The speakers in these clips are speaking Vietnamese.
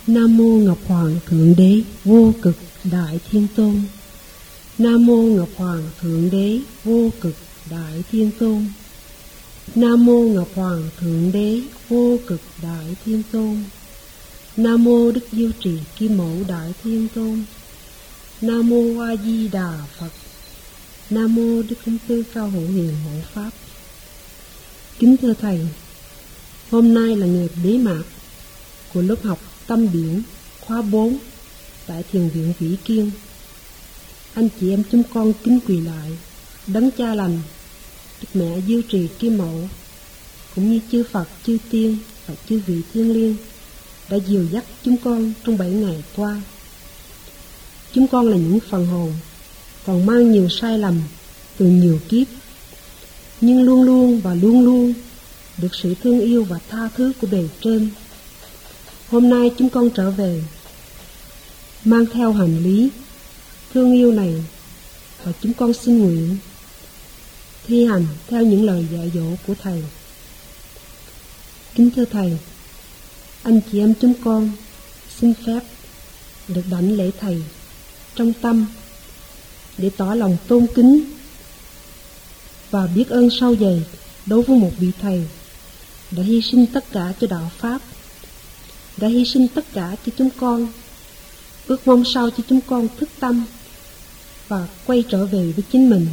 Nam mô Ngọc Hoàng Thượng Đế Vô Cực Đại Thiên Tôn. Nam mô Ngọc Hoàng Thượng Đế Vô Cực Đại Thiên Tôn. Nam mô Ngọc Hoàng Thượng Đế Vô Cực Đại Thiên Tôn. Nam mô Đức Diêu Trì Kim Mẫu Đại Thiên Tôn. Nam mô A Di Đà Phật. Nam mô Đức Khổng Tước Cao Hộ Hiền Hộ Pháp. Kính thưa thầy, hôm nay là ngày bế mạc của lớp học Tâm Điển khóa 4 tại Thiền viện Vĩ Kiên. Anh chị em chúng con kính quỳ lại Đấng Cha Lành, Đức Mẹ Diêu Trì Kim Mẫu, cũng như chư Phật, chư Tiên và chư vị thiêng liêng đã dìu dắt chúng con trong 7 ngày qua. Chúng con là những phần hồn còn mang nhiều sai lầm từ nhiều kiếp, nhưng luôn luôn được sự thương yêu và tha thứ của bề trên. Hôm nay chúng con trở về mang theo hành lý thương yêu này, và chúng con xin nguyện thi hành theo những lời dạy dỗ của Thầy. Kính thưa Thầy, anh chị em chúng con xin phép được đảnh lễ Thầy trong tâm để tỏ lòng tôn kính và biết ơn sâu dày đối với một vị Thầy đã hy sinh tất cả cho đạo Pháp, đã hy sinh tất cả cho chúng con. Ước mong sao cho chúng con thức tâm và quay trở về với chính mình.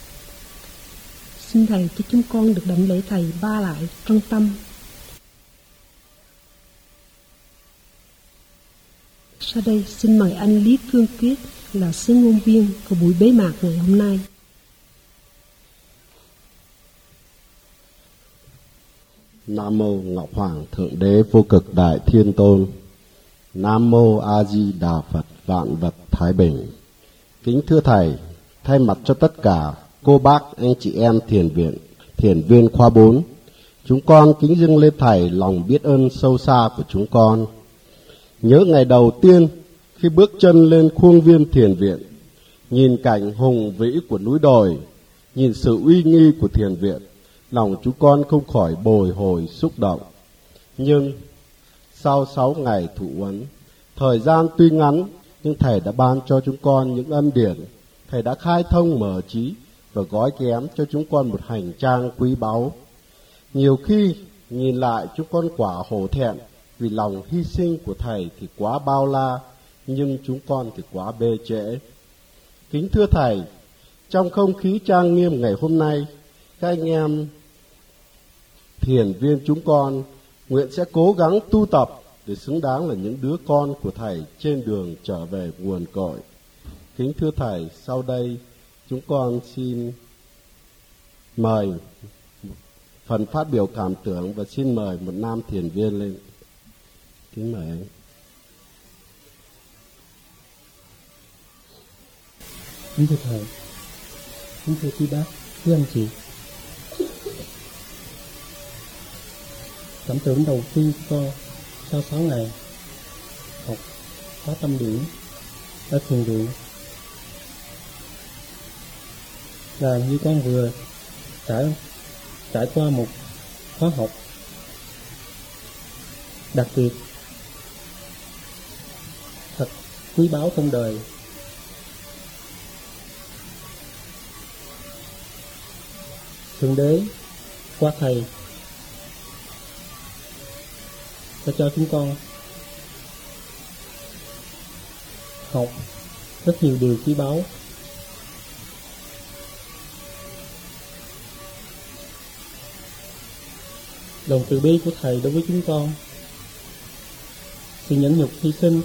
Xin Thầy cho chúng con được đảnh lễ Thầy ba lại trong tâm. Sau đây xin mời anh Lý Phương Quyết là sứ ngôn viên của buổi bế mạc ngày hôm nay. Nam mô Ngọc Hoàng Thượng Đế Vô Cực Đại Thiên Tôn. Nam mô A Di Đà Phật, vạn vật thái bình. Kính thưa Thầy, thay mặt cho tất cả cô bác anh chị em thiền viên khóa 4, chúng con kính dâng lên Thầy lòng biết ơn sâu xa của chúng con. Nhớ ngày đầu tiên khi bước chân lên khuôn viên thiền viện, nhìn cảnh hùng vĩ của núi đồi, nhìn sự uy nghi của thiền viện, lòng chúng con không khỏi bồi hồi xúc động. Nhưng sau 6 ngày thụ huấn, thời gian tuy ngắn nhưng Thầy đã ban cho chúng con những ân điển. Thầy đã khai thông mở trí và gói ghém cho chúng con một hành trang quý báu. Nhiều khi nhìn lại chúng con quả hổ thẹn vì lòng hy sinh của Thầy thì quá bao la, nhưng chúng con thì quá bê trễ. Kính thưa Thầy, trong không khí trang nghiêm ngày hôm nay, các anh em thiền viên chúng con nguyện sẽ cố gắng tu tập để xứng đáng là những đứa con của Thầy trên đường trở về nguồn cội. Kính thưa Thầy, sau đây chúng con xin mời phần phát biểu cảm tưởng và xin mời một nam thiền viên lên. Kính mời anh. Kính thưa Thầy, kính thưa quý bác, quý anh chị. Cảm tưởng đầu tiên của con sau 6 ngày học khóa tâm điển ở thiền viện là như con vừa trải qua một khóa học đặc biệt, thật quý báu trong đời. Thượng Đế qua Thầy đã cho chúng con học rất nhiều điều quý báu. Lòng từ bi của Thầy đối với chúng con, sự nhẫn nhục hy sinh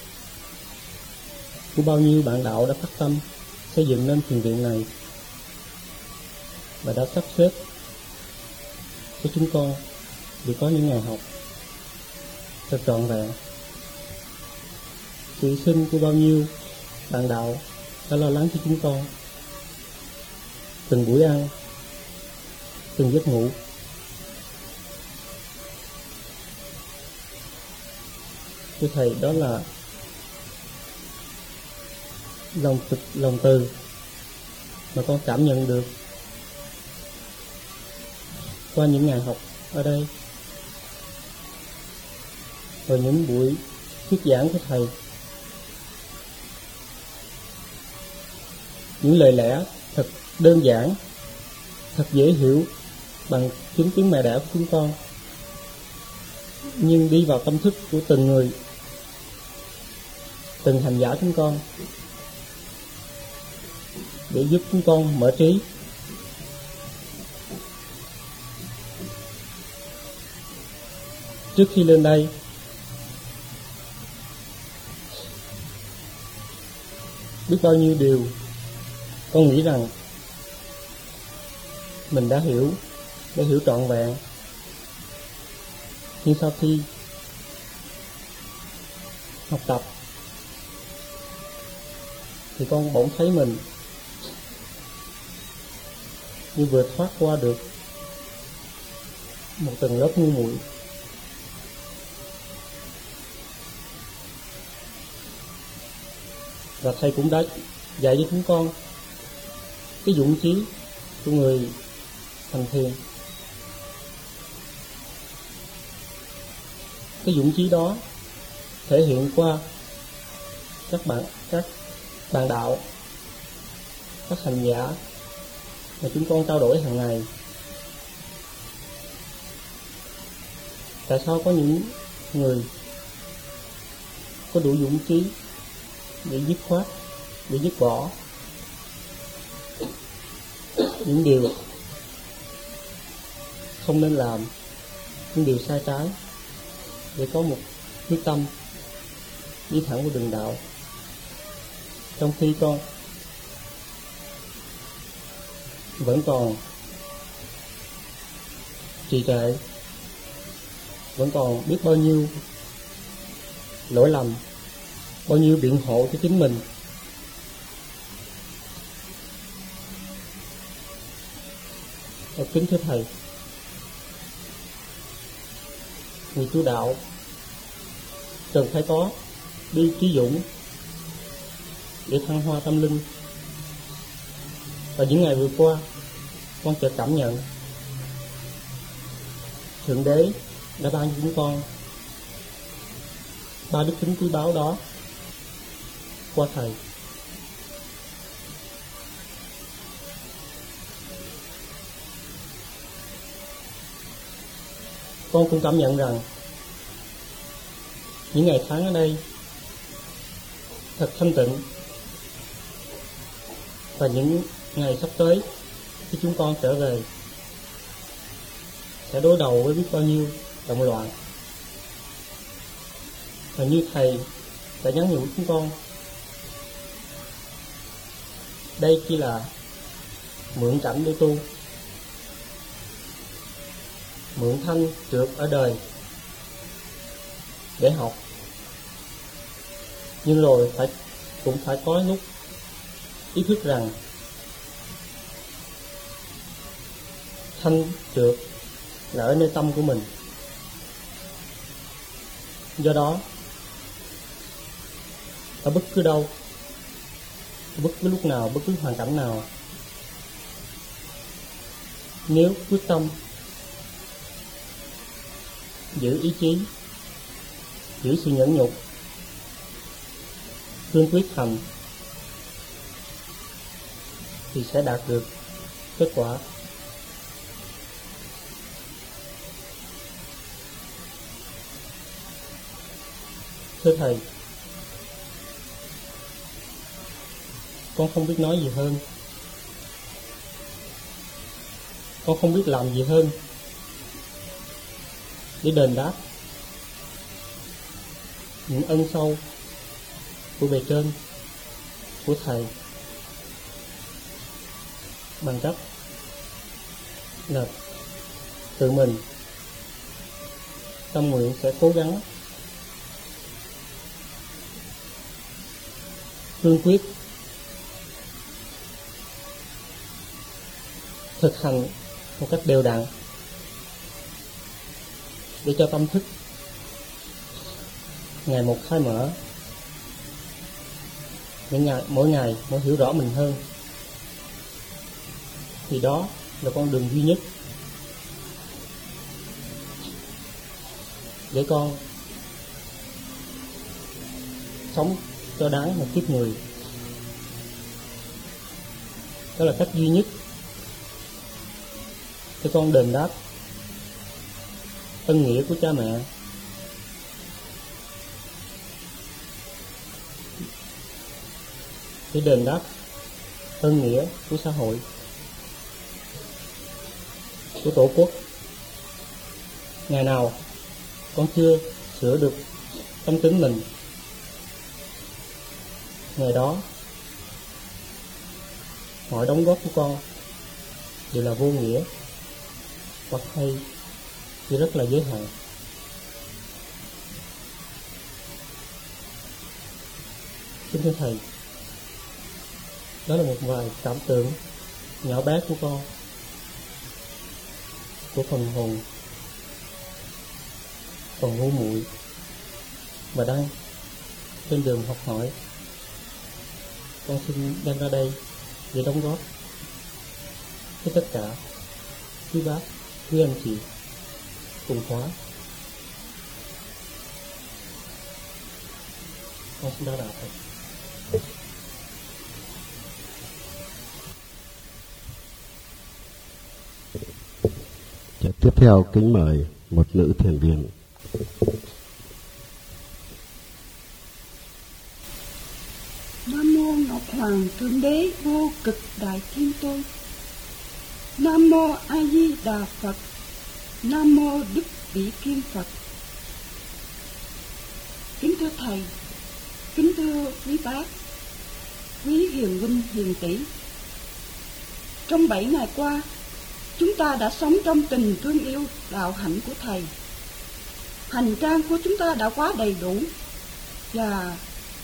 của bao nhiêu bạn đạo đã phát tâm xây dựng nên thiền viện này và đã sắp xếp cho chúng con để có những ngày học thật trọn vẹn. Sự hy sinh của bao nhiêu bạn đạo đã lo lắng cho chúng con từng buổi ăn, từng giấc ngủ. Thưa Thầy, đó là lòng từ mà con cảm nhận được qua những ngày học ở đây, và những buổi thuyết giảng của Thầy, những lời lẽ thật đơn giản, thật dễ hiểu bằng chính tiếng mẹ đẻ của chúng con, nhưng đi vào tâm thức của từng người, từng hành giả chúng con, để giúp chúng con mở trí. Trước khi lên đây, biết bao nhiêu điều con nghĩ rằng mình đã hiểu trọn vẹn. Nhưng sau khi học tập thì con bỗng thấy mình như vừa thoát qua được một tầng lớp ngu muội. Và Thầy cũng đã dạy cho chúng con cái dũng chí của người hành thiền. Cái dũng chí đó thể hiện qua các bạn đạo, các hành giả mà chúng con trao đổi hàng ngày. Tại sao có những người có đủ dũng chí để dứt khoát, để dứt bỏ những điều không nên làm, những điều sai trái, để có một quyết tâm đi thẳng vào đường đạo. Trong khi con vẫn còn trì trệ, vẫn còn biết bao nhiêu lỗi lầm, bao nhiêu biện hộ cho chính mình. Kính thưa Thầy, người tu đạo cần phải có đi trí dũng để thăng hoa tâm linh. Và những ngày vừa qua, con chợt cảm nhận Thượng Đế đã ban cho chúng con ba đức tính quý báu đó qua Thầy. Con cũng cảm nhận rằng những ngày tháng ở đây thật thanh tịnh, và những ngày sắp tới khi chúng con trở về sẽ đối đầu với biết bao nhiêu động loạn. Và như Thầy đã nhắn nhủ chúng con, đây chỉ là mượn cảnh để tu, mượn thanh trượt ở đời để học, nhưng rồi cũng phải có lúc ý thức rằng thanh trượt là ở nơi tâm của mình. Do đó, ở bất cứ đâu, bất cứ lúc nào, bất cứ hoàn cảnh nào, nếu quyết tâm giữ ý chí, giữ sự nhẫn nhục, cương quyết hành, thì sẽ đạt được kết quả. Thưa Thầy, con không biết nói gì hơn, con không biết làm gì hơn để đền đáp những ân sâu của bề trên, của Thầy, bằng cách là tự mình tâm nguyện sẽ cố gắng cương quyết thực hành một cách đều đặn để cho tâm thức ngày một khai mở, mỗi ngày mỗi hiểu rõ mình hơn. Thì đó là con đường duy nhất để con sống cho đáng một kiếp người. Đó là cách duy nhất cho con đền đáp ân nghĩa của cha mẹ, để đền đáp ân nghĩa của xã hội, của tổ quốc. Ngày nào con chưa sửa được tâm tính mình, ngày đó mọi đóng góp của con đều là vô nghĩa hoặc hay chỉ rất là giới hạn. Kính thưa Thầy, đó là một vài cảm tưởng nhỏ bé của con, của phần hồn còn ngu muội và đang trên đường học hỏi. Con xin đem ra đây để đóng góp với tất cả quý bác, quý anh chị cùng khóa. Con xin đa tạ Thầy. Tiếp theo kính mời một nữ thiền viên. Nam mô Ngọc Hoàng Thượng Đế Vô Cực Đại Thiên Tôn. Nam mô A Di Đà Phật. Nam mô Đức Vĩ Kim Phật. Kính thưa Thầy, kính thưa quý bác, quý hiền huynh hiền tỷ, trong 7 ngày qua, chúng ta đã sống trong tình thương yêu đạo hạnh của Thầy. Hành trang của chúng ta đã quá đầy đủ, và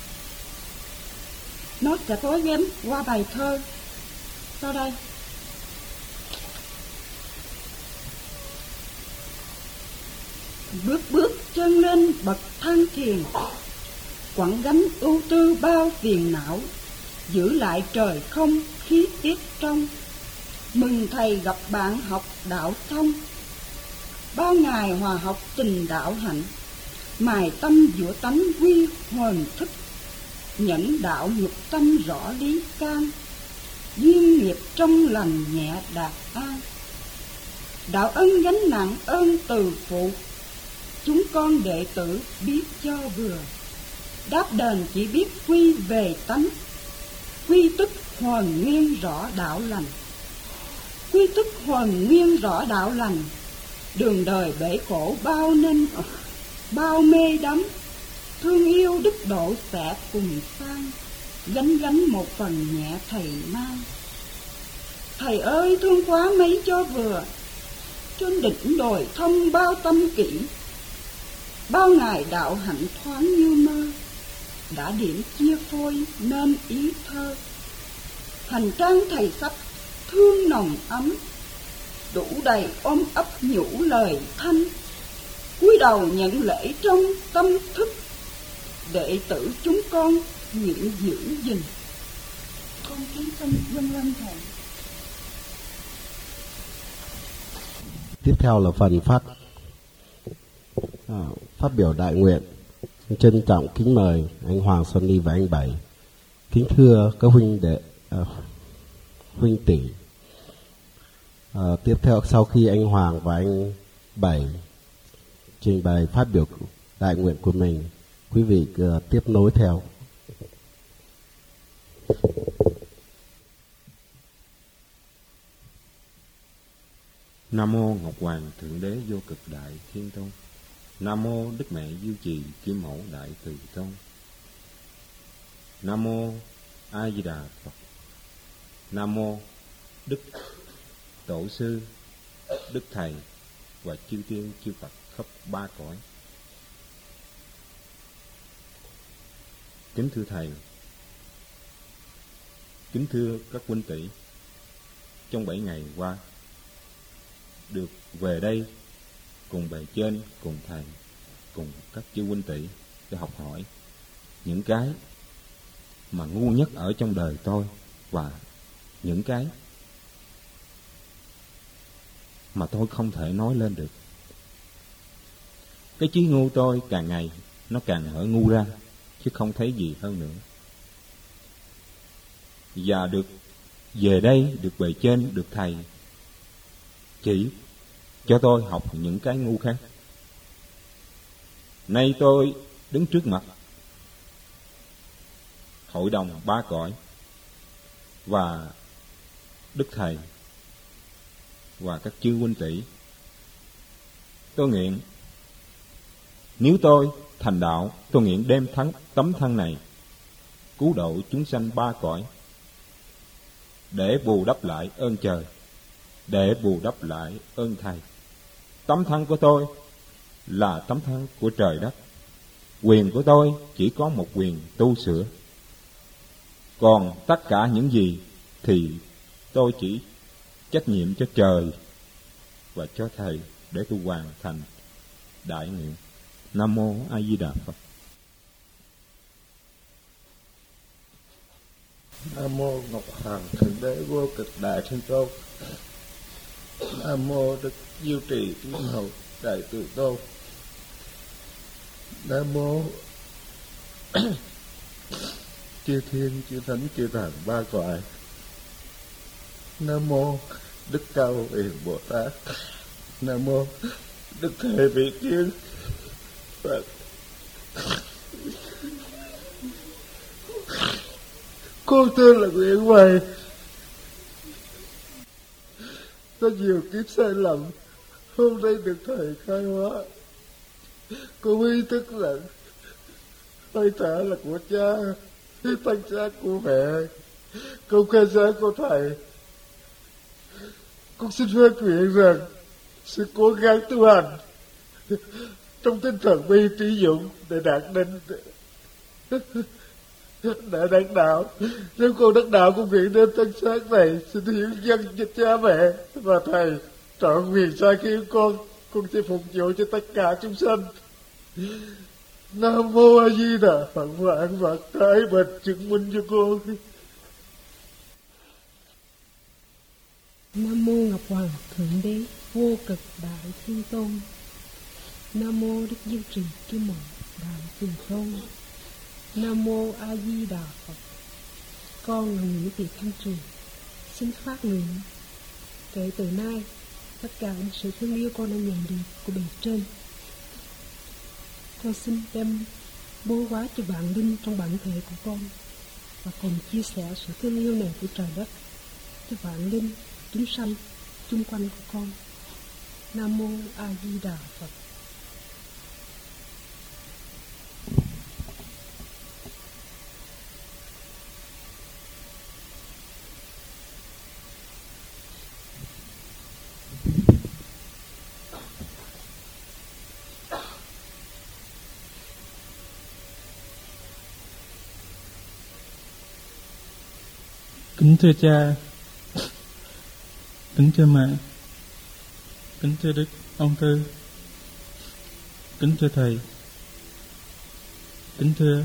nó sẽ gói ghém qua bài thơ sau đây. Bước bước chân lên bậc thang thiền, quẳng gánh ưu tư bao phiền não, giữ lại trời không khí tiết trong. Mừng Thầy gặp bạn học đạo thông, bao ngày hòa học tình đạo hạnh, mài tâm giữa tánh quy hồn thức, nhẫn đạo nhục tâm rõ lý can, duyên nghiệp trong lành nhẹ đạt an. Đạo ân gánh nặng ơn từ phụ, chúng con đệ tử biết cho vừa, đáp đền chỉ biết quy về tánh, quy tức hoàn nguyên rõ đạo lành. Quy tức hoàn nguyên rõ đạo lành, đường đời bể khổ bao nên bao mê đắm, thương yêu đức độ sẽ cùng sang, gánh một phần nhẹ Thầy mang. Thầy ơi thương quá mấy cho vừa, trên đỉnh đồi thông bao tâm kỹ, bao ngày đạo hạnh thoáng như mơ, đã điểm chia phôi nên ý thơ. Hành trang Thầy sắp thương nồng ấm, đủ đầy ôm ấp nhủ lời thanh, cúi đầu nhận lễ trong tâm thức, đệ tử chúng con nguyện giữ gìn. Con kính xin vâng lên Thầy. Tiếp theo là phần phát biểu đại nguyện. Trân trọng kính mời anh Hoàng Xuân Ni và anh Bảy. Kính thưa các huynh tỷ. Tiếp theo, sau khi anh Hoàng và anh Bảy trình bày phát biểu đại nguyện của mình, quý vị tiếp nối theo. Nam mô Ngọc Hoàng Thượng Đế Vô Cực Đại Thiên Tôn. Nam mô Đức Mẹ Diêu Trì Kim Mẫu Đại Từ Tôn. Nam mô A Di Đà Phật. Nam mô Đức Tổ sư, Đức Thầy và chư tiên chư Phật khắp ba cõi. Kính thưa Thầy, kính thưa các huynh tỷ, trong 7 ngày qua được về đây cùng bề trên, cùng Thầy, cùng các chư huynh tỷ để học hỏi những cái mà ngu nhất ở trong đời tôi, và những cái mà tôi không thể nói lên được. Cái trí ngu tôi càng ngày nó càng hở ngu ra, chứ không thấy gì hơn nữa. Và được về đây, được bề trên, được thầy chỉ cho tôi học những cái ngu khác. Nay tôi đứng trước mặt hội đồng ba cõi và Đức Thầy và các chư huynh tỷ. Tôi nguyện nếu tôi thành đạo, tôi nguyện đem tấm thân này cứu độ chúng sanh ba cõi, để bù đắp lại ơn trời, để bù đắp lại ơn Thầy. Tấm thân của tôi là tấm thân của trời đất. Quyền của tôi chỉ có một quyền tu sửa. Còn tất cả những gì thì tôi chỉ trách nhiệm cho trời và cho Thầy để tôi hoàn thành đại nguyện. Nam mô A Di Đà Phật. Nam mô Ngọc Hoàng Thượng Đế Vô Cực Đại Thiên Tôn. Nam mô Đức Diệu Trì Kim Hầu Đại Từ Tôn. Nam mô chư thiên chư thánh chư thần ba cõi. Nam mô Đức Cao Hiền Bồ Tát. Nam mô Đức Thầy Vị Thiên Phật. Con tên là Nguyễn Hoài. Có nhiều kiếp sai lầm, hôm nay được Thầy khai hóa. Con ý thức rằng hơi thở là của cha, thân xác của mẹ, con khai sáng của Thầy. Con xin phép nguyện rằng sự cố gắng tu hành trong tinh thần bi trí dũng để đạt đến đã đắc đạo. Nếu con đắc đạo, con nguyện đến thân xác này xin hiến dâng cho cha mẹ và Thầy trọn quyền sai khiến con sẽ phục vụ cho tất cả chúng sanh. Nam mô A Di Đà Phật. Vạn vật thái bình chứng minh cho con. Nam mô Ngọc Hoàng Thượng Đế Vô Cực Đại Thiên Tôn. Nam mô Đức Diệu Trì Kim Mậu Đại Từ Tôn. Nam mô A Di Đà Phật. Con là Nguyễn Thị Thanh Trì, xin phát nguyện kể từ nay tất cả những sự thương yêu con đã nhận được của bề trên, con xin đem bố hóa cho vạn linh trong bản thể của con, và cùng chia sẻ sự thương yêu này của trời đất cho vạn linh chúng sanh chung quanh của con. Nam mô A Di Đà Phật. Kính thưa cha, kính thưa mẹ, kính thưa Đức ông Tư, kính thưa Thầy, kính thưa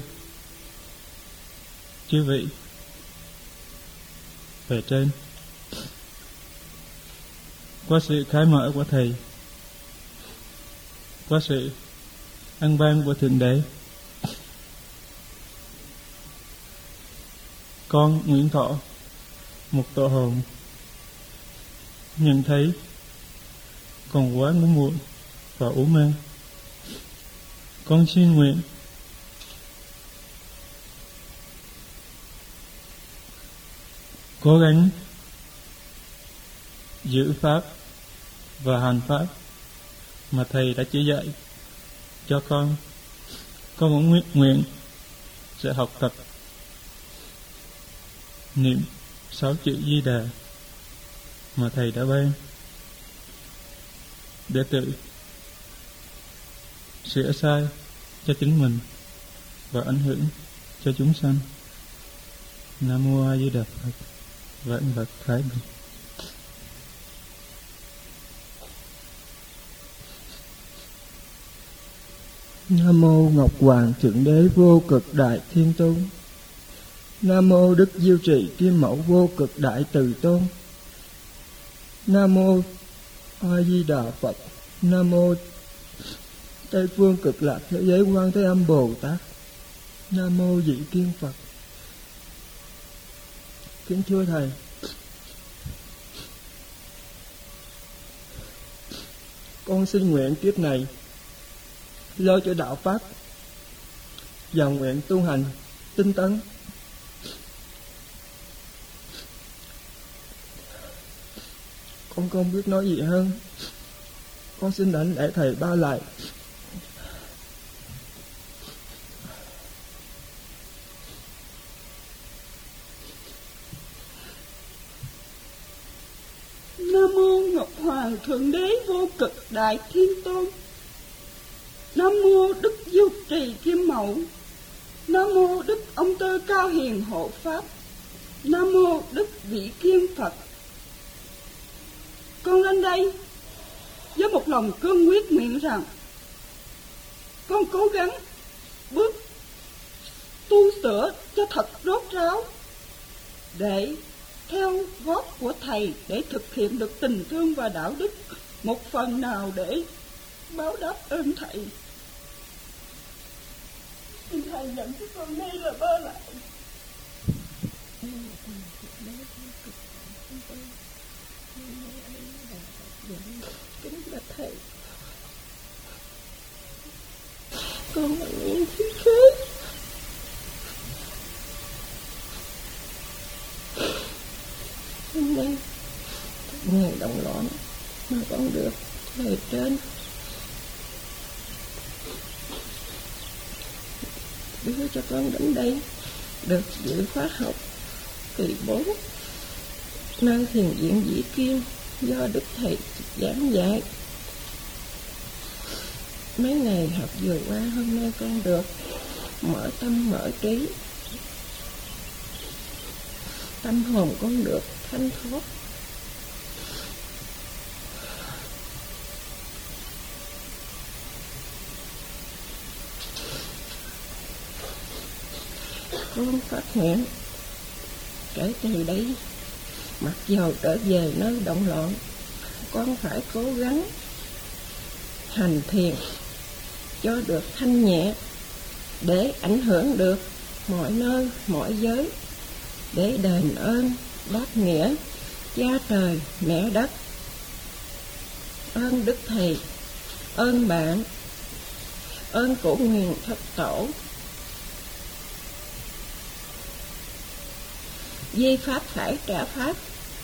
chư vị bề trên. Qua sự khai mở của Thầy, qua sự ân ban của Thượng Đế, con Nguyễn Thọ, một tổ hồn, nhận thấy còn quá ngu muội và u mê. Con xin nguyện cố gắng giữ pháp và hành pháp mà Thầy đã chỉ dạy cho con. Con cũng nguyện sẽ học tập niệm 6 chữ Di Đà mà Thầy đã ban, để tự sửa sai cho chính mình và ảnh hưởng cho chúng sanh. Nam mô A Di Đà Phật. Vạn vật thái bình. Nam mô Ngọc Hoàng Thượng Đế Vô Cực Đại Thiên Tôn. Nam mô Đức Diệu Trì Kim Mẫu Vô Cực Đại Từ Tôn. Nam mô A Di Đà Phật. Nam mô Tây Phương Cực Lạc Thế Giới Quan Thế Âm Bồ Tát. Nam mô Vị Kiên Phật. Kính thưa thầy, con xin nguyện kiếp này lo cho đạo pháp và nguyện tu hành tinh tấn. Con không biết nói gì hơn. Con xin đảnh lễ thầy ba lại. Nam mô Ngọc Hoàng Thượng Đế Vô Cực Đại Thiên Tôn. Nam mô Đức Du Trì Kim Mẫu. Nam mô Đức Ông Tơ Cao Hiền Hộ Pháp. Nam mô Đức Vị Kiên Phật. Con lên đây với một lòng cương quyết nguyện rằng con cố gắng bước tu sửa cho thật rốt ráo, để theo gót của thầy, để thực hiện được tình thương và đạo đức một phần nào để báo đáp ơn thầy. Xin thầy nhận cái con đây là ba lại. Kính bạch thầy, con là Nguyễn Thị Khế. Hôm nay ngày động loạn mà con được thầy trên đưa cho con đến đây được dự khóa học kỳ 4 nơi thiền viện Vĩ Kiên do Đức Thầy giảng dạy. Mấy ngày học vừa qua, hôm nay con được mở tâm mở trí, tâm hồn con được thanh thoát. Con phát hiện kể từ đấy, mặc dầu trở về nơi động loạn, con phải cố gắng hành thiền cho được thanh nhẹ, để ảnh hưởng được mọi nơi mọi giới, để đền ơn đáp nghĩa cha trời mẹ đất, ơn Đức Thầy, ơn bạn, ơn Cổ Nguyên Thất Tổ. Di pháp phải trả pháp.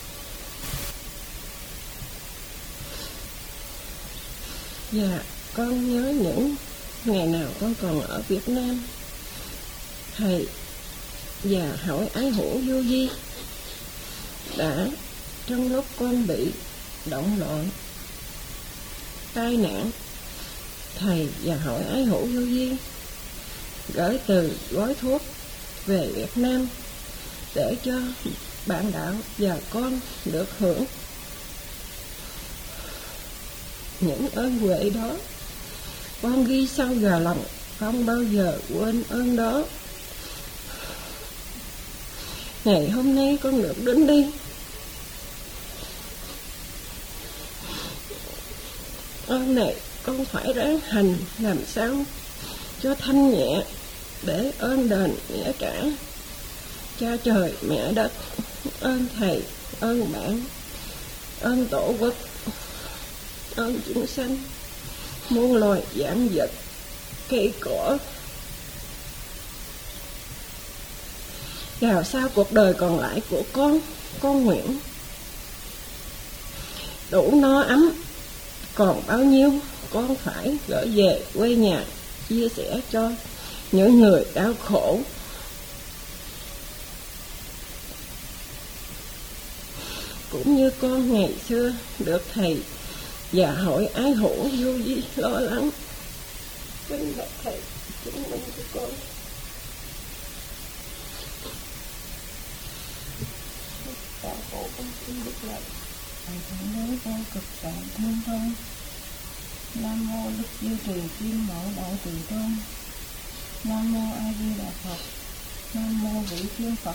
Và con nhớ những ngày nào con còn ở Việt Nam, thầy và hỏi ái hữu vô vi đã trong lúc con bị động loạn tai nạn, thầy và hỏi ái hữu vô vi gửi từ gói thuốc về Việt Nam để cho bạn đạo và con được hưởng. Những ơn huệ đó con ghi sâu vào lòng, không bao giờ quên ơn đó. Ngày hôm nay con được đến đây, ơn này con phải ráng hành làm sao cho thanh nhẹ, để ơn đền nghĩa trả cha trời mẹ đất, ơn thầy, ơn bạn, ơn tổ quốc, ơn chúng sanh, muôn loài vạn vật, cây cỏ. Vào sau cuộc đời còn lại của con nguyện đủ no ấm, còn bao nhiêu con phải gửi về quê nhà, chia sẻ cho những người đau khổ. Cũng như con ngày xưa được thầy và hội ái hữu vô vi lo lắng. Kính bạch thầy chứng minh cho con. Đạo hộ con xin đức lạy thầy Thượng Đế Vô Cực Đại Thiên Tôn. Nam mô Đức Duy Trì Kim Mẫu Đại Từ Tôn. Nam mô A Di Đà Phật. Nam mô Vị Kiên Phật.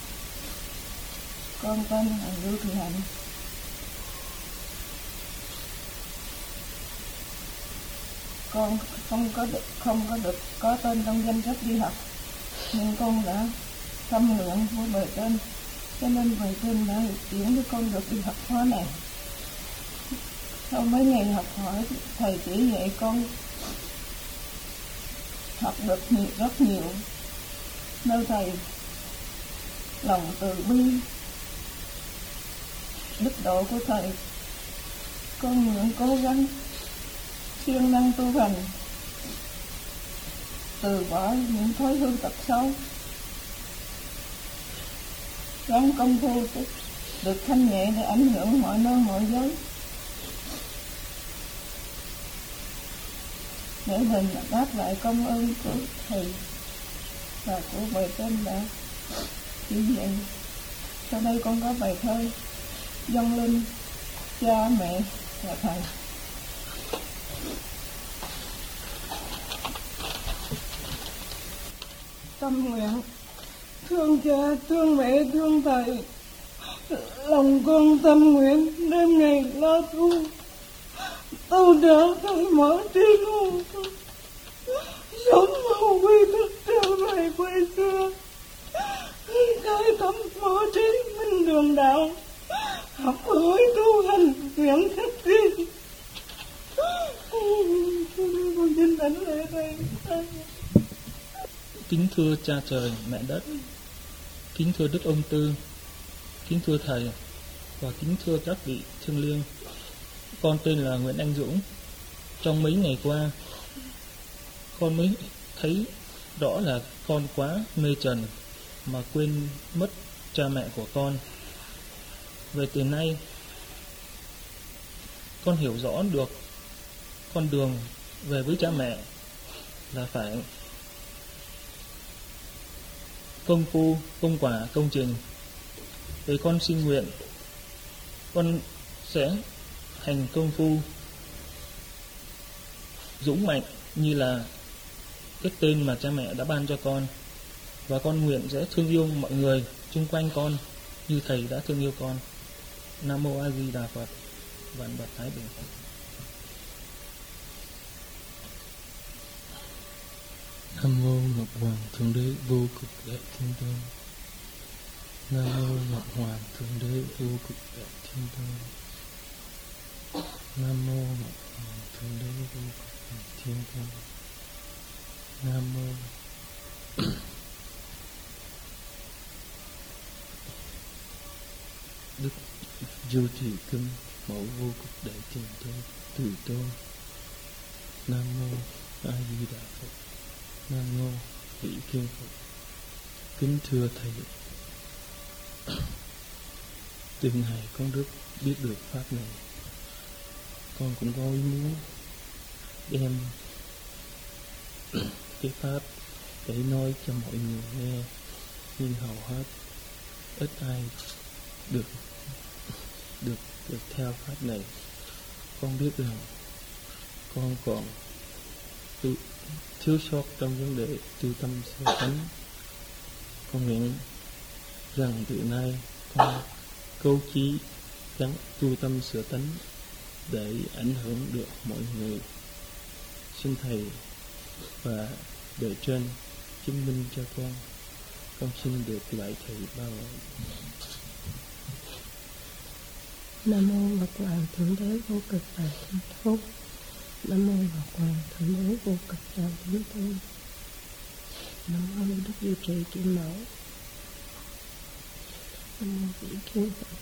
Con tên là Lưu Thị Hạnh. Con không có được có tên trong danh sách đi học, nhưng con đã tâm nguyện với bề trên, cho nên bề trên đã chuyển cho con được đi học khóa này. Sau mấy ngày học hỏi, thầy chỉ dạy con học được rất nhiều nơi thầy lòng từ bi, đức độ của thầy. Con nguyện cố gắng siêng năng tu hành, từ bỏ những thói hư tật xấu, gắng công phu được thanh nhẹ để ảnh hưởng mọi nơi mọi giới, để mình đáp lại công ơn của thầy và của bề trên đã chỉ dạy. Sau đây con có bài thơ dâng lên cha mẹ và thầy. Tâm nguyện thương cha, thương mẹ, thương thầy, lòng con tâm nguyện đêm ngày lo tu đỡ thầy mở trí ngu, sống hầu quy thức trở về quê xưa, khai tâm mở trí minh đường đạo, học hỏi tu hành nguyện khắc ghi. Con xin đánh lễ thầy. Kính thưa cha trời mẹ đất, kính thưa Đức Ông Tư, kính thưa thầy và kính thưa các vị thiêng liêng. Con tên là Nguyễn Anh Dũng. Trong mấy ngày qua, con mới thấy rõ là con quá mê trần mà quên mất cha mẹ của con. Về từ nay, con hiểu rõ được con đường về với cha mẹ là phải công phu, công quả, công trình. Vì con xin nguyện, con sẽ hành công phu dũng mạnh như là cái tên mà cha mẹ đã ban cho con, và con nguyện sẽ thương yêu mọi người xung quanh con như thầy đã thương yêu con. Nam mô A Di Đà Phật. Vạn vật thái bình. Nam mô Ngọc Hoàng Thượng Đế vô cực đại thiên tôn. Nam mô Ngọc Hoàng Thượng Đế vô cực đại thiên tôn. Nam mô Ngọc Hoàng Thượng Đế vô cực đại thiên tôn. Nam mô Đức Vô Trì Kinh Mẫu vô cực đại thiên tôn Từ tôn. Nam mô A Di Đà Phật. Nam mô Hỷ Kiên Phật. Kính thưa thầy, từ ngày con rất biết được pháp này, con cũng có ý muốn đem cái pháp để nói cho mọi người nghe, nhưng hầu hết ít ai được theo pháp này. Con biết rằng con còn thiếu sót trong vấn đề tu tâm sơ tánh. Con nguyện rằng từ nay con cố chí gắng tu tâm sửa tánh để ảnh hưởng được mọi người. Xin thầy và bề trên chứng minh cho con xin được lại thầy bao. Nam mô Ngọc Hoàng Thượng Đế vô cực đại thiên tôn. Nam mô Ngọc Hoàng Thượng Đế vô cực đại thiên tôn. Nam mô Đức Duy Trì Kim Mẫu. Nam mô Vĩ Kiên Phật.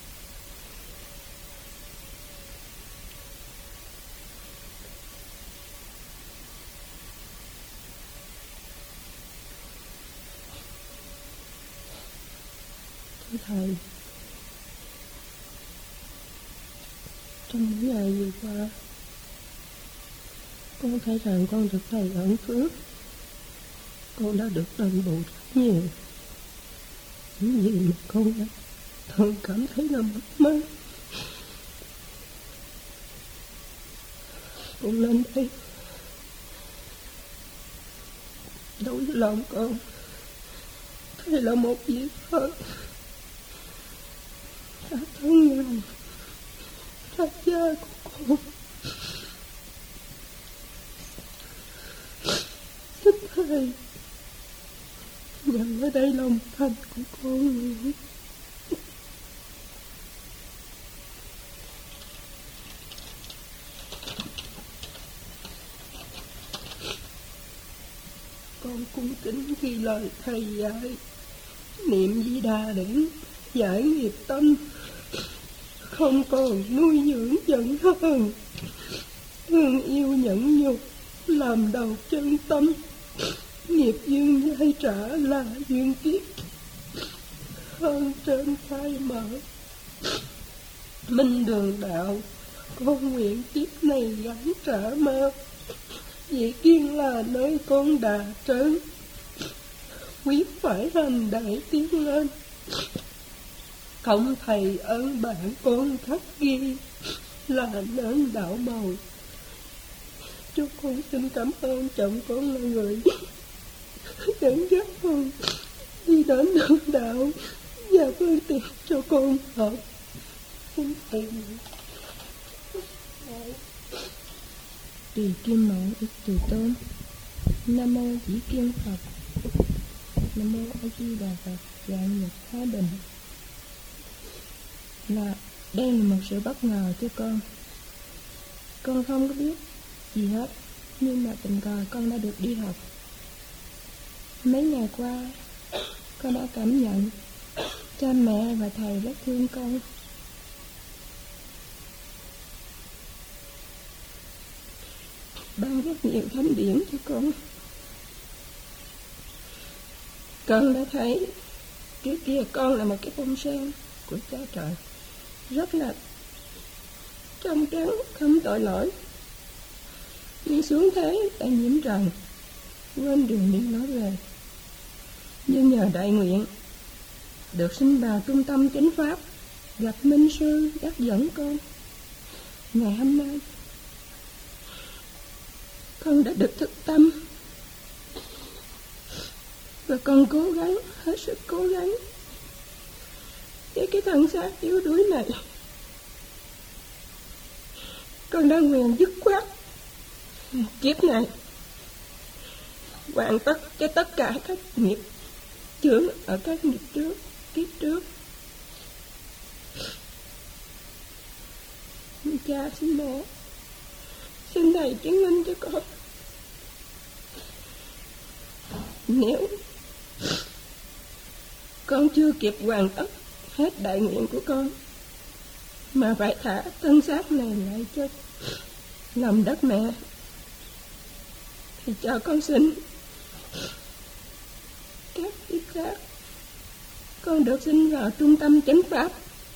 Thưa thầy, trong những ngày vừa qua, con thấy rằng con được thầy ẩn phước. Con đã được đền bù rất nhiều những gì mà con đã thường cảm thấy là mất mát. Con lên đây đối với lòng con, thầy là một vị Phật đã thân nhau, là cha của con. Xin thầy nhận ở đây lòng thành của con Nguyện. Con cung kính ghi lời thầy dạy, niệm Di Đà để giải nghiệp tâm, không còn nuôi dưỡng giận hờn, thương yêu nhẫn nhục làm đầu chân tâm, nghiệp duyên dai trả là duyên kiếp, hơn trên khai mở minh đường đạo. Con nguyện kiếp này gắn trả mơ, Vị Kiên là nơi con đà trớn, quyết phải hành đại tiến lên. Không thầy ơn bạn con khắc ghi, là nên đạo màu. Chú con xin cảm ơn chồng con là người dẫn dắt con đi đến đường đạo và phương tiện cho con học. Xin thầy. Tùy Kim Mẫu Ích Từ Tôn. Nam mô Chỉ Kiên Phật. Nam mô A Di Đà Phật. Dạng Nhật Thái Bình. Đây là một sự bất ngờ cho con. Con không có biết gì hết, nhưng mà tình cờ con đã được đi học. Mấy ngày qua con đã cảm nhận cha mẹ và thầy rất thương con. Ban rất nhiều thánh điển cho con. Con đã thấy trước kia con là một cái bông sen của cha trời, rất là trong trắng không tội lỗi, nhưng xuống thế đã nhiễm trần, quên đường đi lối về. Nhưng nhờ đại nguyện được sinh vào trung tâm chánh pháp, gặp minh sư dắt dẫn con, ngày hôm nay con đã được thực tâm, và con cố gắng, hết sức cố gắng với cái thân xác yếu đuối này. Con đã nguyện dứt khoát kiếp này hoàn tất cho tất cả các nghiệp chướng ở các nghiệp trước, kiếp trước. Cha xin mẹ, xin thầy chứng minh cho con. Nếu con chưa kịp hoàn tất hết đại nguyện của con, mà phải thả thân xác này lại cho lòng đất mẹ, thì cho con xin các kiếp khác con được sinh vào trung tâm chánh pháp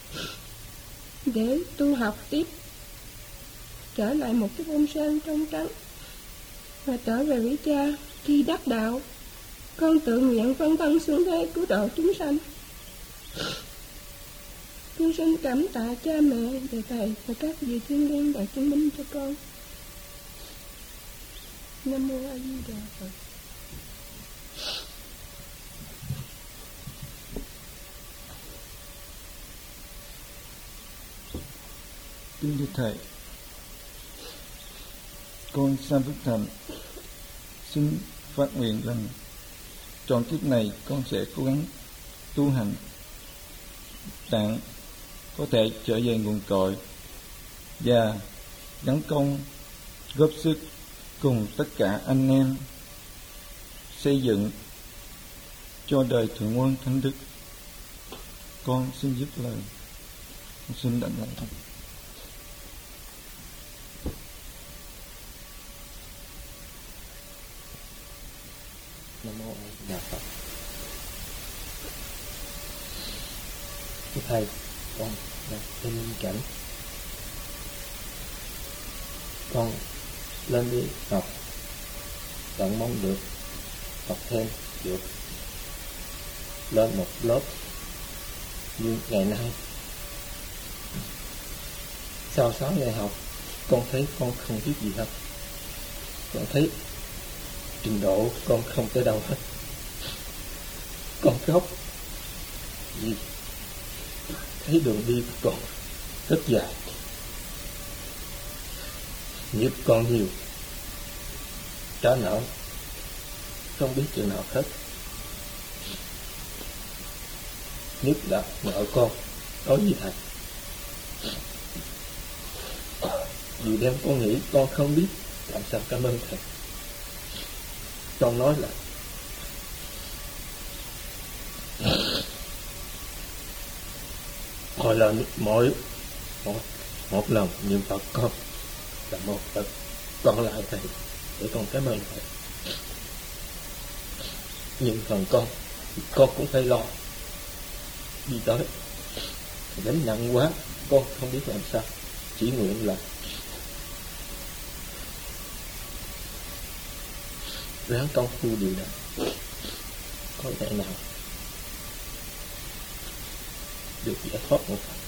để tu học tiếp, trở lại một cái bông sen trong trắng, và trở về với cha. Khi đắc đạo, con tự nguyện phân thân xuống thế cứu độ chúng sanh. Con xin cảm tạ cha mẹ và thầy và các vị thiên liêng đã chứng minh cho con. Nam mô A Di Đà Phật. Kính thưa thầy, con Sa Phước Thành xin phát nguyện rằng trọn kiếp này con sẽ cố gắng tu hành, đặng có thể trở về nguồn cội và gắn công góp sức cùng tất cả anh em xây dựng cho đời Thượng Quân Thánh Đức. Con xin dứt lời, con xin đảnh lễ. Nam mô A Di Đà Phật. Thưa thầy, con là Đinh Minh Cảnh. Con lên đi học, vẫn mong được học thêm, được lên một lớp như ngày nay. Sau 6 ngày học, con thấy con không biết gì hết. Con thấy trình độ con không tới đâu hết. Con khóc vì thấy đường đi của con rất dài, nghiệp con nhiều, trả nợ không biết chừng nào hết. nhất là nợ con đối với thầy. Vì đêm con nghĩ con không biết làm sao cảm ơn thầy. Con nói là một lần niệm Phật con là một Phật con lại thầy để con cảm ơn thầy. Nhưng phần con cũng phải lo đi tới, gánh nặng quá con không biết làm sao, chỉ nguyện là ráng công phu điều này, có thể nào được giải thoát một phần.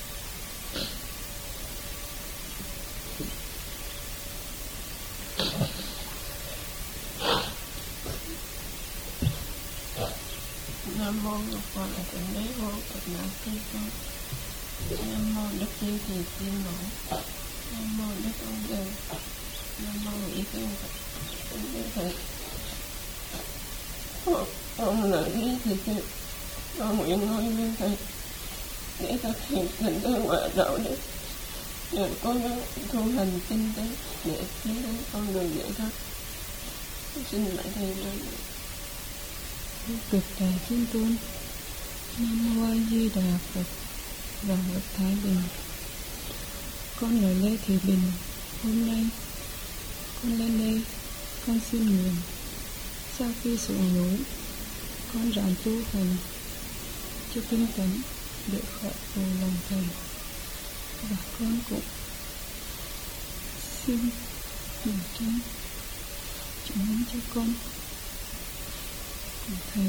Nam mô Ngọc Hoàng Thượng Đế Vô Cực Đại Thiên Tôn. Nam mô Đức Thiên Trì Thiên Mẫu. Nam mô Đức Ông Đề. Nam mô Nghĩa Thiên Phật. Ông là lý thì thầy, con nguyện ngôi với thầy để thực hiện thành tựu quả đạo đức, để cố gắng tu hành tinh tấn để tiến đến con đường giải thoát. Xin lại thầy ra. Vô Cực Đại Thiên Tôn. Nam mô A Di Đà Phật. Và Phật Thái Bình. Con là Lê Thị Bình. Hôm nay con lên đây, con xin nguyện sau khi xuống núi, con ráng tu hành cho tinh tấn để khỏi phụ lòng thầy. Và con cũng xin nguyện trong chứng minh cho con của thầy.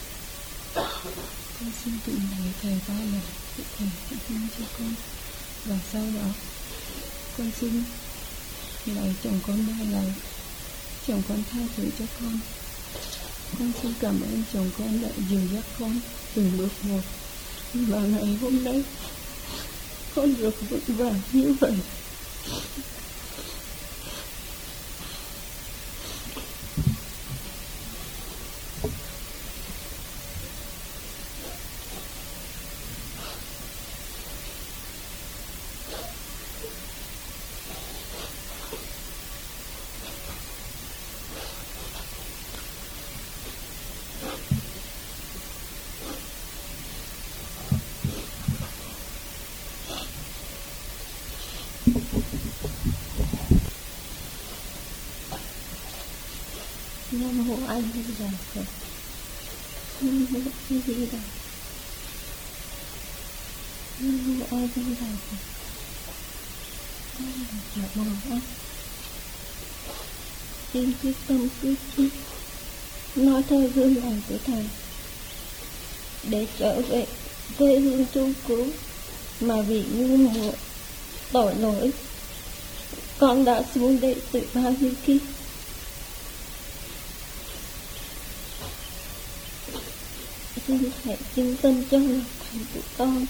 Con xin tụng lạy thầy 3 lần để thầy chứng minh cho con. Và sau đó con xin lạy chồng con 3 lần, chồng con tha thứ cho con. Con xin cảm ơn chồng con đã dìu dắt con từng bước một, và ngày hôm nay con được vững vàng như vậy. Nam mô A Di Đà Phật. Nam mô A Di Đà. Nam mô A Di Đà Phật. Con là Chợ Màu Ác. Xin quyết tâm quyết chí nói theo gương lành của thầy để trở về quê hương tu cứu, mà vì ngu muội tội lỗi con đã xuống đây từ bao nhiêu kiếp. Xin hãy chứng tâm cho lòng thành của con.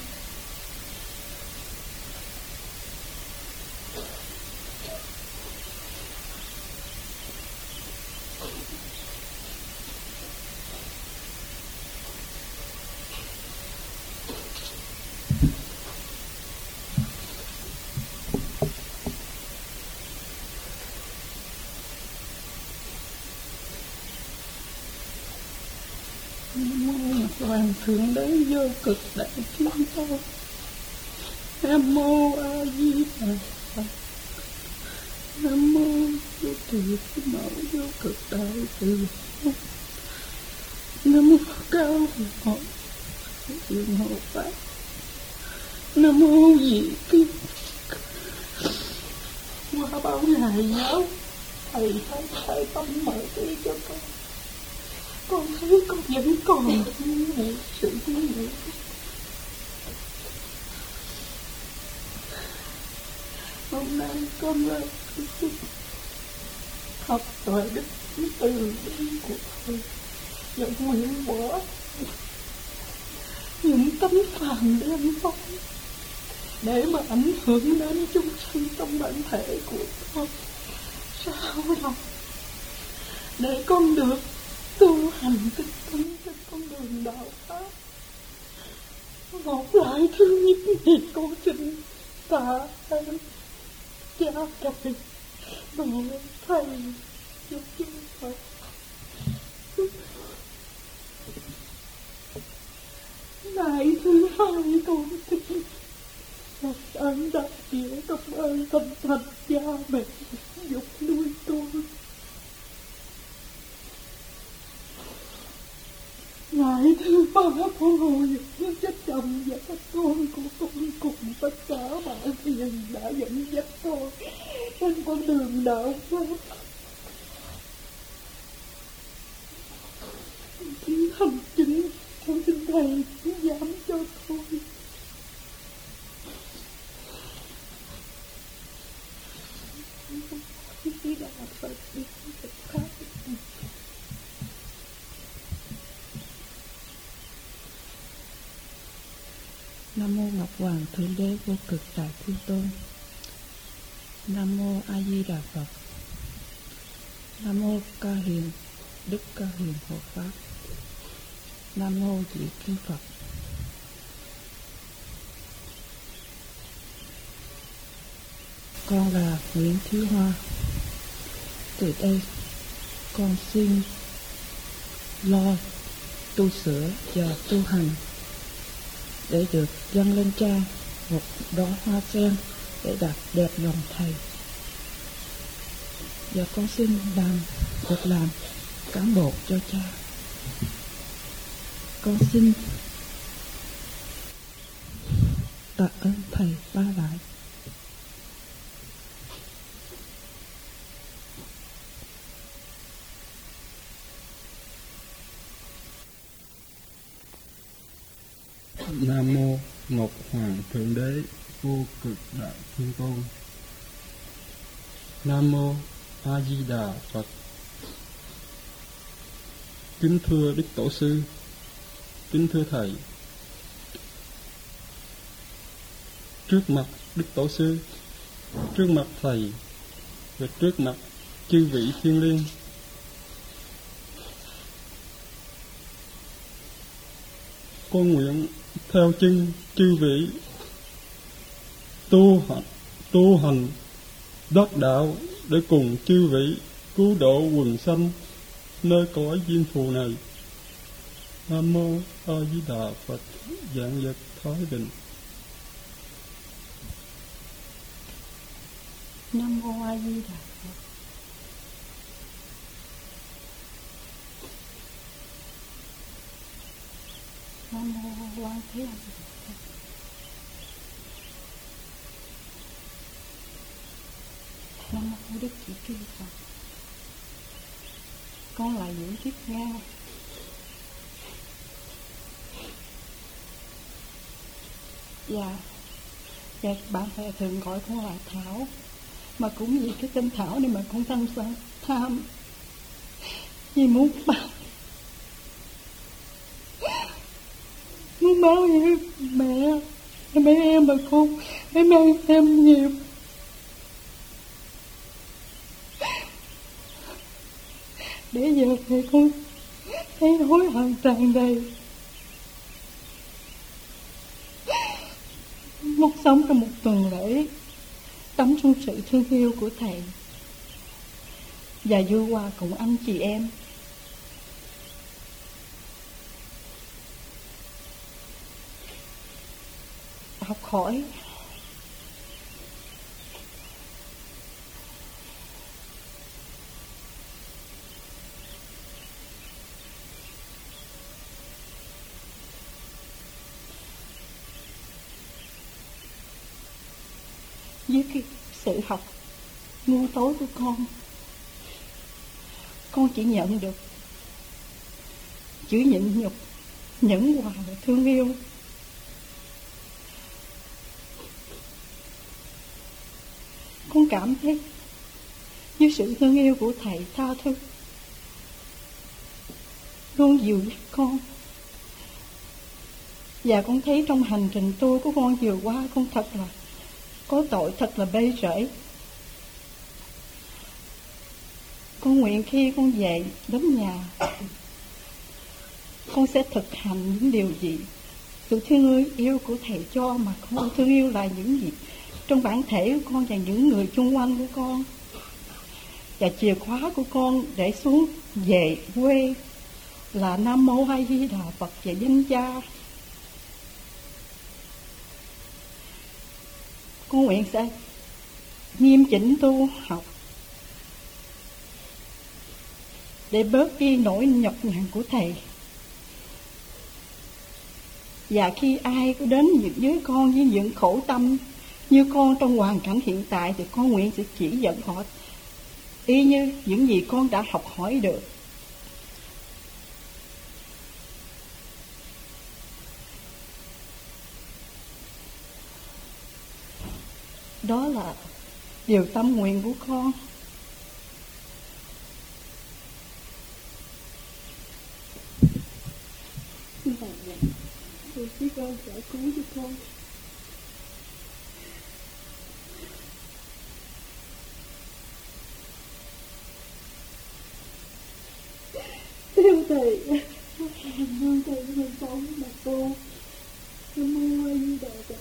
Hoàng Thượng Đế Vô Cực Đại Thiên Tôn. Nam mô A Di Đà Phật. Nam mô Vô Thượng Mẫu Vô Cực Đại Từ. Nam mô Cao Hộ Dường Hộ Pháp. Nam mô Dị Kim. Qua bao ngày giáo thầy thấy tâm mở trí cho con thấy con vẫn còn sự nghĩ. Hôm nay con là học hỏi đức từ bi của thầy và nguyện bỏ những tấm phàm đen tối để mà ảnh hưởng đến chúng sinh trong bản thể của con. Sao lòng để con được tu hành tinh tấn trên con đường đạo pháp. thì con xin tạ ơn cha trời mẹ thầy giúp chúng Phật. Lại thứ hai con xin cảm ơn đại nghĩa, cảm ơn tâm thành cha mẹ giúp nuôi tôi. Lại thứ ba con hồi giúp cho chồng và các con của con cùng tất cả bạn hiền đã dẫn dắt con trên con đường đạo Phật. Chính hành chính con xin thầy chỉ giảm cho tôi. Chỉ đạo Phật đi Phật pháp. Nam mô Ngọc Hoàng Thượng Đế Vô Cực Đại Thiên Tôn. Nam mô A Di Đà Phật. Nam mô Ca Hiền Đức Ca Hiền Hộ Pháp. Nam mô Diệu Kim Phật. Con là Nguyễn Thiếu Hoa. Từ đây con xin lo tu sửa và tu hành để được dâng lên cha một đóa hoa sen để đạt đẹp lòng thầy. Và con xin làm cán bộ cho cha. Con xin tạ ơn thầy Ba Lại. Nam mô Ngọc Hoàng Thượng Đế Vô Cực Đại Thiên Tôn. Nam mô A Di Đà Phật. Kính thưa Đức Tổ sư, kính thưa thầy, trước mặt Đức Tổ sư, trước mặt thầy và trước mặt chư vị thiên liêng, con nguyện theo chân chư vị tu hành đắc đạo để cùng chư vị cứu độ quần sanh nơi cõi diêm phù này. Nam mô A Di Đà Phật. Vạn vật thái bình. Nam mô A Di Đà Phật. Nam mô Quan Thế Âm Bồ Tát. Nam mô Đức Chỉ Kim Phật. Con là Nguyễn Thiết Nga. Và bạn bè thường gọi con là Thảo. Mà cũng vì cái tên Thảo này mà con tăng sang tham. Vì muốn báo với mẹ em mà con em ơn em nhiều. Để giờ thì con thấy hối hận tràn đầy. Một sống trong một tuần lễ tắm trong sự thương yêu của thầy và vui qua cùng anh chị em. Học hỏi với cái sự học ngu tối của con chỉ nhận được chữ nhịn nhục, nhẫn hòa và thương yêu. Con cảm thấy với sự thương yêu của thầy tha thứ luôn dìu dắt con. Và con thấy trong hành trình tu của con vừa qua, con thật là có tội, thật là bê trễ. Con nguyện khi con về đến nhà, con sẽ thực hành những điều gì Sự thương yêu của Thầy cho mà con thương yêu là những gì trong bản thể của con và những người xung quanh của con. Và chìa khóa của con để xuống về quê là Nam Mô A Di Đà Phật và danh Cha. Con nguyện sẽ nghiêm chỉnh tu học để bớt đi nỗi nhọc nhằn của Thầy. Và khi ai có đến với con với những khổ tâm như con trong hoàn cảnh hiện tại thì con nguyện sẽ chỉ dẫn họ y như những gì con đã học hỏi được. Đó là điều tâm nguyện của con. Tôi chỉ con giải cứu cho con. Theo Thầy, nương Thầy mình sống mà tu. Nam Mô A Di Đà Phật.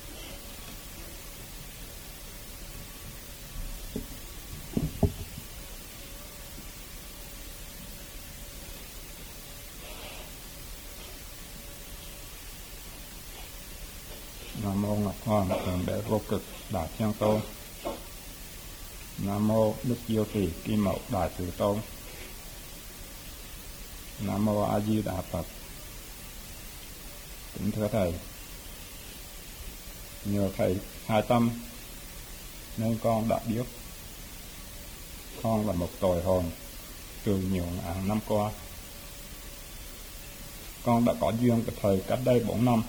Nam mô Ngọc Hoàng Thượng Đế Vô Cực Đại Thiên Tôn. Nam mô Đức Diệu Trì Kim Mẫu Đại Từ Tôn. Nam mô A Di Đà Phật. Kính thưa Thầy, nhờ Thầy hai tâm nên con đã biết con là một tội hồn từ nhiều ngàn năm qua. Con đã có duyên với Thầy cách đây 4 năm,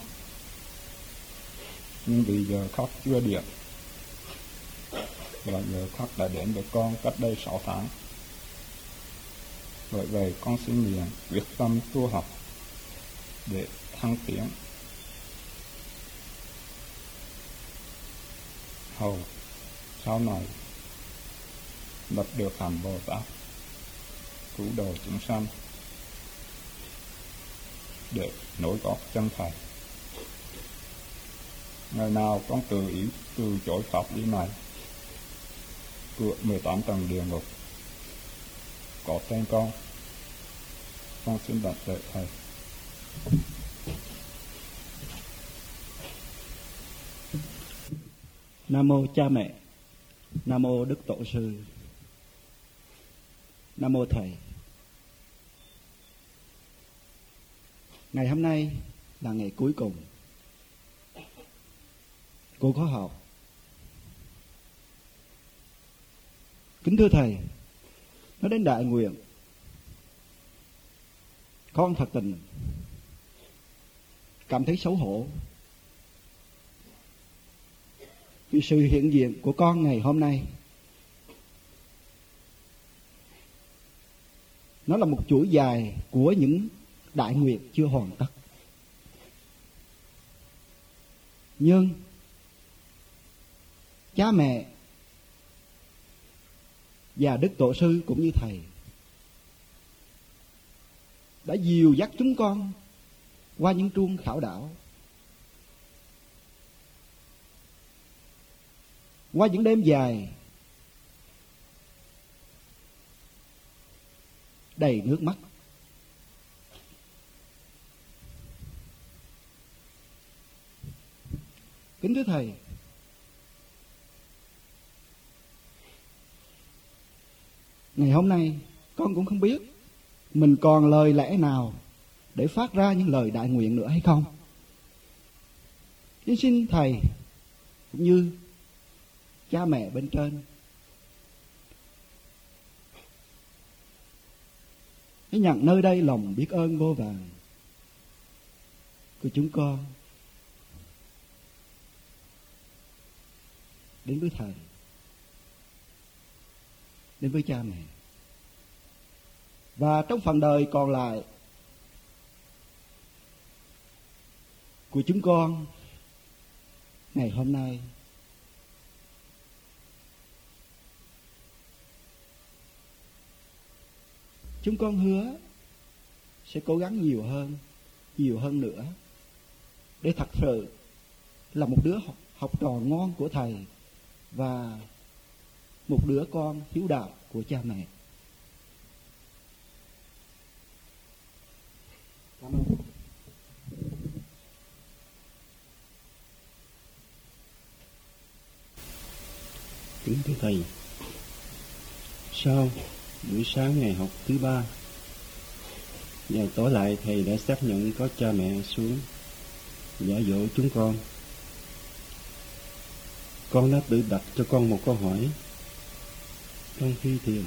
nhưng vì giờ khắc chưa điện và giờ khắc đã đến với con cách đây 6 tháng. Bởi vậy con xin nguyện quyết tâm tu học để thăng tiến, hầu sau này lập được hạnh Bồ Tát, cứu độ chúng sanh để nối gót chân Thầy. Ngày nào con tự ý từ chối pháp lý này, cửa 18 tầng địa ngục có tên con xin đặt lễ Thầy. Nam mô Cha Mẹ, Nam mô Đức Tổ Sư, Nam mô Thầy. Ngày hôm nay là ngày cuối cùng của khóa học. Kính thưa Thầy, nói đến đại nguyện, con thật tình cảm thấy xấu hổ vì sự hiện diện của con ngày hôm nay. Nó là một chuỗi dài của những đại nguyện chưa hoàn tất. Nhưng cha mẹ và Đức Tổ Sư cũng như Thầy đã dìu dắt chúng con qua những chuông khảo đảo, qua những đêm dài đầy nước mắt. Kính thưa Thầy, ngày hôm nay con cũng không biết mình còn lời lẽ nào để phát ra những lời đại nguyện nữa hay không. Nhưng xin Thầy cũng như cha mẹ bên trên hãy nhận nơi đây lòng biết ơn vô vàn của chúng con đến với Thầy, đến với cha mẹ. Và trong phần đời còn lại của chúng con ngày hôm nay, chúng con hứa sẽ cố gắng nhiều hơn nữa để thật sự là một đứa học trò ngon của thầy và một đứa con hiếu đạo của cha mẹ. Cảm ơn. Kính thưa thầy, sau buổi sáng ngày học thứ 3 và tối lại thầy đã xác nhận có cha mẹ xuống dạy dỗ chúng con. Con đã tự đặt cho con một câu hỏi trong khi thiền.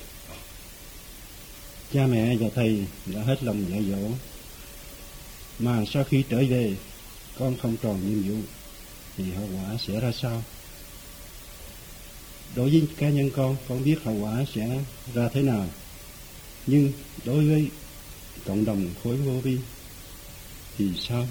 Cha mẹ và thầy đã hết lòng dạy dỗ, mà sau khi trở về con không tròn nhiệm vụ thì hậu quả sẽ ra sao? Đối với cá nhân con biết hậu quả sẽ ra thế nào, nhưng đối với cộng đồng khối vô vi thì sao?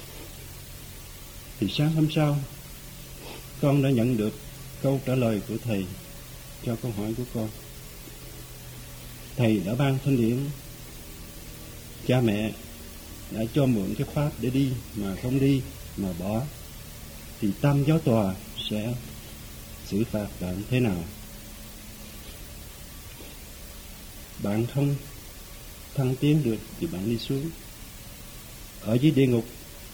Thì sáng hôm sau con đã nhận được câu trả lời của thầy cho câu hỏi của con. Thầy đã ban thanh điển, cha mẹ đã cho mượn cái pháp để đi mà không đi mà bỏ, thì tam giáo tòa sẽ xử phạt bạn thế nào? Bạn không thăng tiến được thì bạn đi xuống. Ở dưới địa ngục,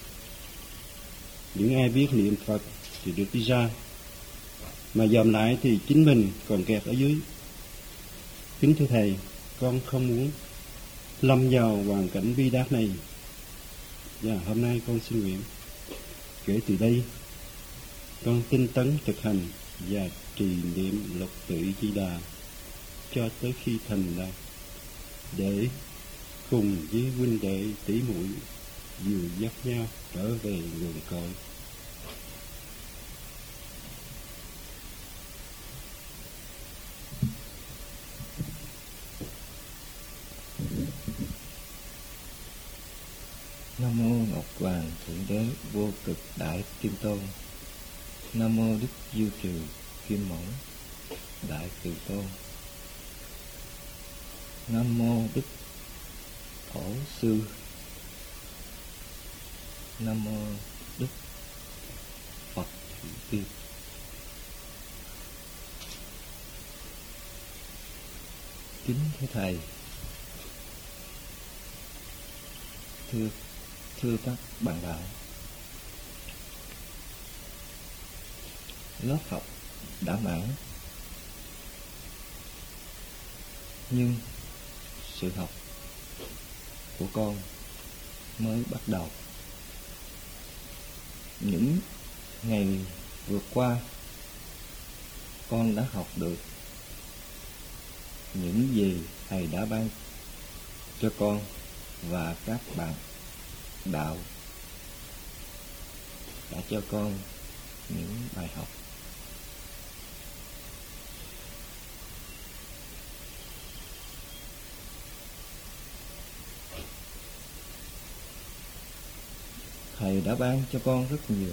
những ai biết niệm Phật thì được đi ra, mà dòm lại thì chính mình còn kẹt ở dưới. Kính thưa thầy, con không muốn lâm vào hoàn cảnh bi đát này, và hôm nay con xin nguyện kể từ đây con tinh tấn thực hành và trì niệm Lục Tự Di Đà cho tới khi thành đạt, để cùng với huynh đệ tỷ muội dìu dắt nhau trở về nguồn cội. Nam mô Ngọc Hoàng Thượng Đế Vô Cực Đại Kim Tôn. Nam mô Đức Diêu Trừ Kim Mẫu Đại Từ Tôn. Nam mô Đức Tổ Sư. Nam mô Đức Phật Thượng Tiên. Kính thưa thầy, thưa các bạn đạo, lớp học đã mãn, nhưng sự học của con mới bắt đầu. Những ngày vừa qua, con đã học được những gì thầy đã ban cho con và các bạn đạo đã cho con những bài học. Thầy đã ban cho con rất nhiều,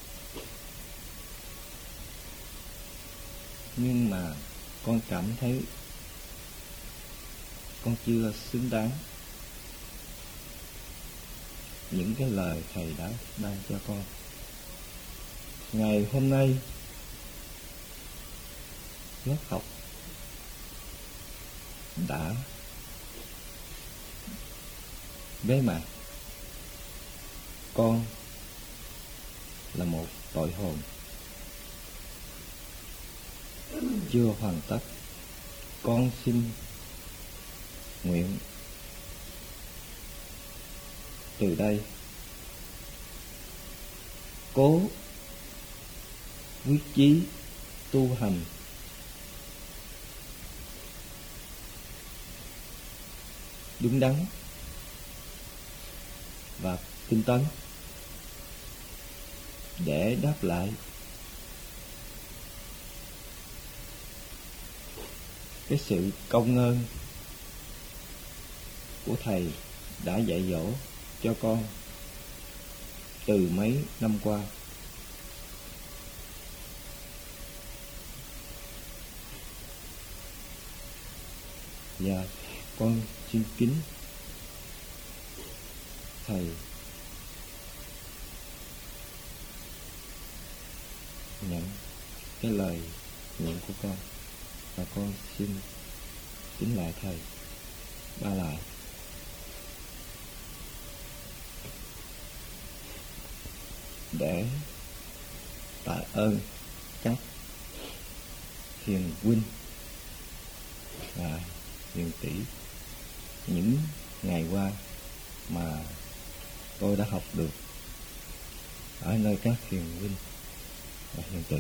nhưng mà con cảm thấy con chưa xứng đáng những cái lời thầy đã ban cho con. Ngày hôm nay, lớp học đã bế mạc. Con là một tội hồn chưa hoàn tất. Con xin nguyện từ đây cố quyết chí tu hành đúng đắn và tinh tấn để đáp lại cái sự công ơn của thầy đã dạy dỗ cho con từ mấy năm qua. Và con xin kính thầy nhận cái lời nguyện của con, và con xin kính lại thầy Ba Lại. Để tạ ơn các hiền huynh và hiền tỷ những ngày qua mà tôi đã học được ở nơi các hiền huynh và hiền tỷ.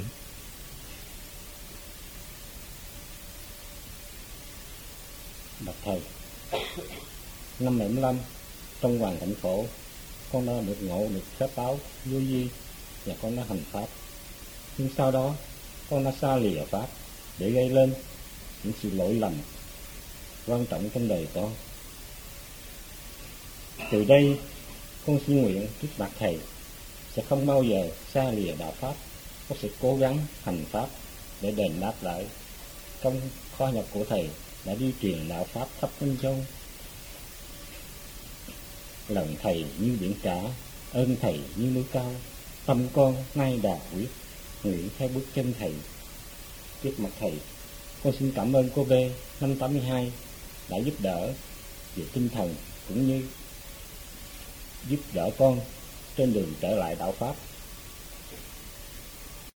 Bạch thầy, năm 75 trong hoàn cảnh khổ, con đã được ngộ được phép báo vô vi và con đã hành pháp. Nhưng sau đó con đã xa lìa pháp để gây lên những sự lỗi lầm quan trọng trong đời con. Từ đây con xin nguyện trước mặt thầy sẽ không bao giờ xa lìa đạo pháp, con sẽ cố gắng hành pháp để đền đáp lại công kho nhập của thầy đã đi truyền đạo pháp khắp Minh Châu. Lòng thầy như biển cả, ơn thầy như núi cao, tâm con nay đạt quyết, nguyện theo bước chân thầy. Trước mặt thầy, con xin cảm ơn cô B 582 đã giúp đỡ về tinh thần cũng như giúp đỡ con trên đường trở lại đạo pháp.